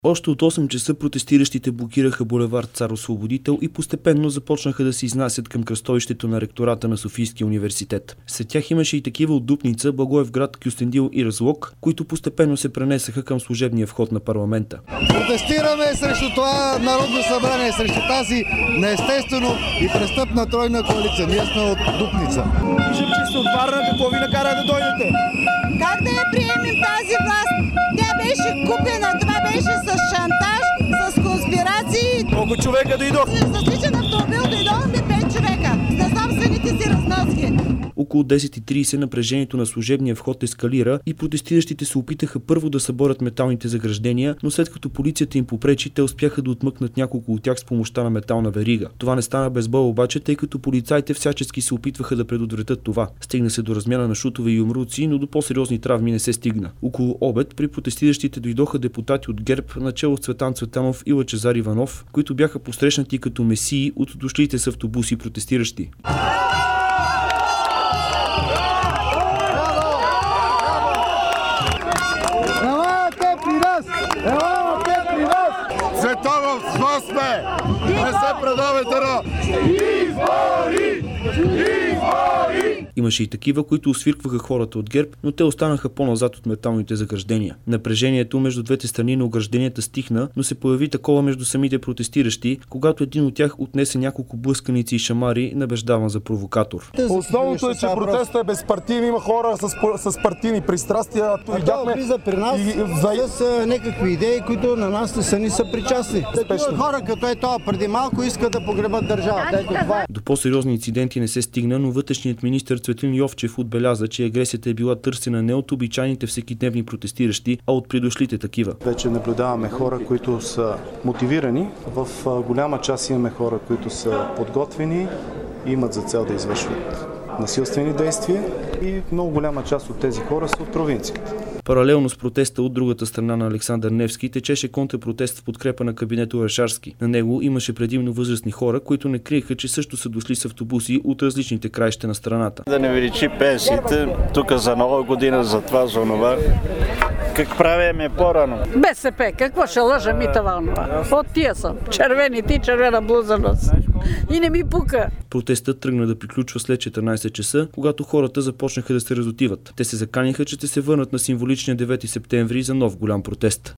Още от 8 часа протестиращите блокираха булевард Цар Освободител и постепенно започнаха да се изнасят към кръстовището на ректората на Софийския университет. Сред тях имаше и такива от Дупница, Благоевград, Кюстендил и Разлог, които постепенно се пренесаха към служебния вход на парламента. Протестираме срещу това Народно събрание, срещу тази неестествено и престъпна тройна коалиция. Ние сме от Дупница. Виждам, че сте от Варна, какво ви накара да дойдете? Как да я приемем тази власт? Тя беше купена, това беше с шантаж, с конспирации. Колко човека дойдох? С личен автомобил дойдохме 5 човека, на собствените си разноски. Около 10:30 напрежението на служебния вход ескалира и протестиращите се опитаха първо да съборят металните заграждения, но след като полицията им попречи, те успяха да отмъкнат няколко от тях с помощта на метална верига. Това не стана без бой обаче, тъй като полицаите всячески се опитваха да предотвратят това. Стигна се до размяна на шутове и юмруци, но до по-сериозни травми не се стигна. Около обед при протестиращите дойдоха депутати от ГЕРБ, начело с Цветан Цветанов и Лъчезар Иванов, които бяха посрещнати като месии от дошлите с автобуси протестиращи. Цветанов, зло сме! Не се предавайте на избори! Избори! Имаше и такива, които освиркваха хората от ГЕРБ, но те останаха по-назад от металните заграждения. Напрежението между двете страни на огражденията стихна, но се появи такова между самите протестиращи, когато един от тях отнесе няколко блъсканици и шамари, набеждаван за провокатор. Основното е, че протестът е безпартийен, има хора с партийни пристрастия. Това влиза при нас с някакви идеи, които на нас са ни са причастни. Хора като е това преди малко искат да погребат държавата. До по-сериозни инциденти не се стигна, но вътрешният министър Цветлин Йовчев отбеляза, че агресията е била търсена не от обичайните всекидневни протестиращи, а от придошлите такива. Вече наблюдаваме хора, които са мотивирани. В голяма част имаме хора, които са подготвени и имат за цел да извършват насилствени действия и много голяма част от тези хора са от провинцията. Паралелно с протеста от другата страна на Александър Невски течеше контрпротест в подкрепа на кабинета Орешарски. На него имаше предимно възрастни хора, които не криеха, че също са дошли с автобуси от различните краища на страната. Да не увеличи пенсиите, тук за нова година, за това, за онова. Как правиме по-рано? БСП, какво ще лъжа ми това? От тия съм. Червени ти, червена блуза нос. И не ми пука. Протестът тръгна да приключва след 14 часа, когато хората започнаха да се разотиват. Те се заканиха, че ще се върнат на символичния 9 септември за нов голям протест.